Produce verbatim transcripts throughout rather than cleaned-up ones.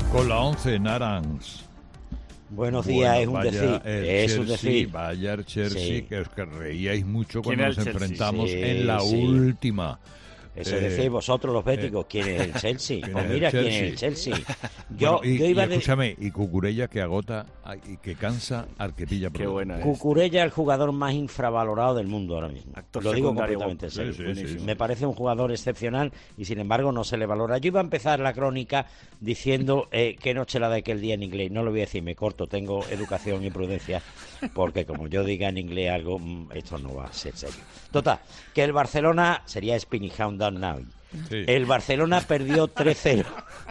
Con la once Naranj. Buenos días, bueno, es un vaya decir, el es Chelsea, un decir. Vaya el Chelsea, Sí. que os que reíais mucho cuando nos Chelsea? enfrentamos Sí, en la sí. última. Eso Eh, decís vosotros los béticos, eh, ¿quién es el Chelsea? ¿quién Pues es el mira quién es Chelsea? el Chelsea. Yo, Bueno, y, yo iba y a de... escúchame, y Cucurella que agota ay, y que cansa al que pilla Qué pronto. buena es. Cucurella, el jugador más infravalorado del mundo ahora mismo. Actor Lo digo secundario completamente en guapo. serio. Sí, sí, sí, sí. Me parece un jugador excepcional y sin embargo no se le valora. Yo iba a empezar la crónica diciendo eh, qué noche la de aquel día en inglés. No lo voy a decir, me corto, tengo educación y prudencia, porque como yo diga en inglés algo, mm, esto no va a ser serio. Total, que el Barcelona sería Spinning Hound Down Now. Sí. El Barcelona perdió tres cero.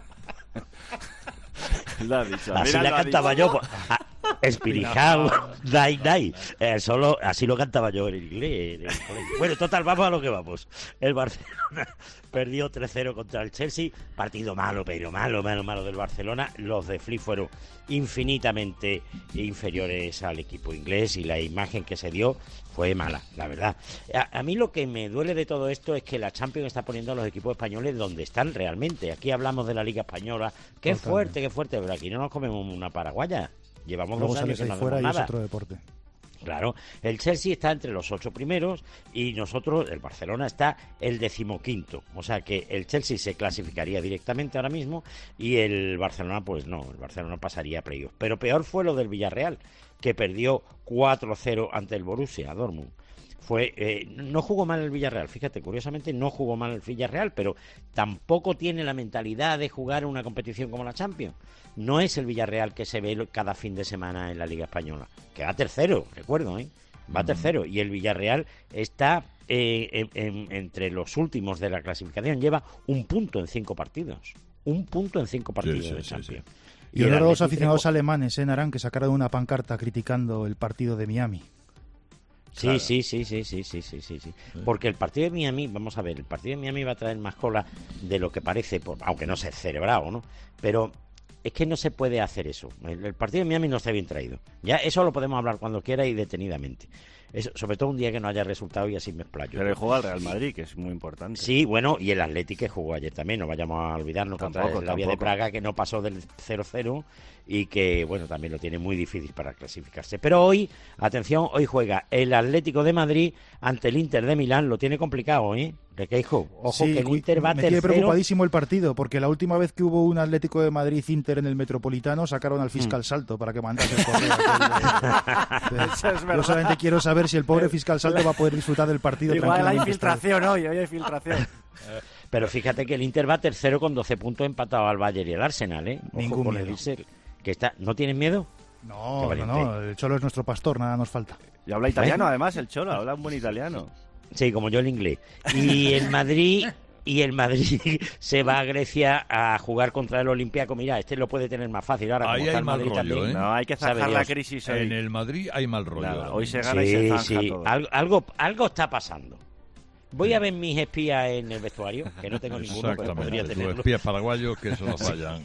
Lo ha dicho. Así mira, la lo ha cantaba dicho. yo. pues, a- Espirijao, Dai Dai. Eh, solo, así lo cantaba yo en inglés. en el colegio. Bueno, total, vamos a lo que vamos. El Barcelona perdió tres cero contra el Chelsea. Partido malo, pero malo, malo, malo del Barcelona. Los de Flick fueron infinitamente inferiores al equipo inglés y la imagen que se dio fue mala, la verdad. A, a mí lo que me duele de todo esto es que la Champions está poniendo a los equipos españoles donde están realmente. Aquí hablamos de la Liga Española. Qué Totalmente. fuerte, qué fuerte, pero aquí no nos comemos una paraguaya. Llevamos Luego dos años sales y ahí no fuera hacemos y es nada. otro deporte. Claro, el Chelsea está entre los ocho primeros y nosotros, el Barcelona, está el decimoquinto. O sea que el Chelsea se clasificaría directamente ahora mismo y el Barcelona, pues no, el Barcelona pasaría a playoff. Pero peor fue lo del Villarreal, que perdió cuatro cero ante el Borussia Dortmund. Fue, eh, no jugó mal el Villarreal, fíjate, curiosamente no jugó mal el Villarreal, pero tampoco tiene la mentalidad de jugar una competición como la Champions. No es el Villarreal que se ve cada fin de semana en la Liga Española, que va tercero, recuerdo, ¿eh? Va tercero, y el Villarreal está eh, en- en- entre los últimos de la clasificación, lleva un punto en cinco partidos, un punto en cinco partidos sí, de sí, Champions. Y honor a los Athletic aficionados Trepo- alemanes, ¿eh, Narán? Que sacaron una pancarta criticando el partido de Miami. Sí, Claro. sí, sí, sí, sí, sí, sí, sí, sí. Porque el partido de Miami, vamos a ver, el partido de Miami va a traer más cola de lo que parece, por- aunque no sea celebrado, ¿no? Pero es que no se puede hacer eso. El, el partido de Miami no está bien traído. Ya eso lo podemos hablar cuando quiera y detenidamente. Eso, sobre todo un día que no haya resultado y así me explayo. Pero juega al Real Madrid, que es muy importante. Sí, bueno, y el Atlético que jugó ayer también, no vayamos a olvidarnos, contra Tampoco, el Slavia de tampoco. Praga, que no pasó del cero cero y que, bueno, también lo tiene muy difícil para clasificarse. Pero hoy, atención, hoy juega el Atlético de Madrid ante el Inter de Milán, lo tiene complicado, ¿eh? Requeijo, ojo Sí, que el cu- Inter va me tiene tercero. preocupadísimo el partido, porque la última vez que hubo un Atlético de Madrid-Inter en el Metropolitano sacaron al Mm. fiscal Salto para que mandase el correo. aquel de- Eso es Yo verdad. solamente quiero saber si el pobre fiscal Salto va a poder disfrutar del partido Igual hay tranquilamente esta vez. filtración hoy, hoy hay filtración. Pero fíjate que el Inter va tercero con doce puntos empatado al Bayern y el Arsenal, ¿eh? Ojo Ningún con el miedo. Inter, que está... ¿No tienes miedo? Qué No, no, valiente. no, el Cholo es nuestro pastor, nada nos falta. Y habla italiano, además, el Cholo, habla un buen italiano. Sí, como yo el inglés. Y el Madrid y el Madrid se va a Grecia a jugar contra el Olympiacos. Mira, este lo puede tener más fácil ahora. Ahí como está hay el mal Madrid rollo, también. ¿eh? No, hay que Sabe zanjar la Dios. crisis hoy. En el Madrid hay mal rollo. Nada, ahora hoy mismo. se gana y se Sí, zanja sí, todo. algo, algo, algo está pasando. Voy a ver mis espías en el vestuario, que no tengo ninguno, pero podría Exactamente, tus tenerlo. espías paraguayos que eso no fallan.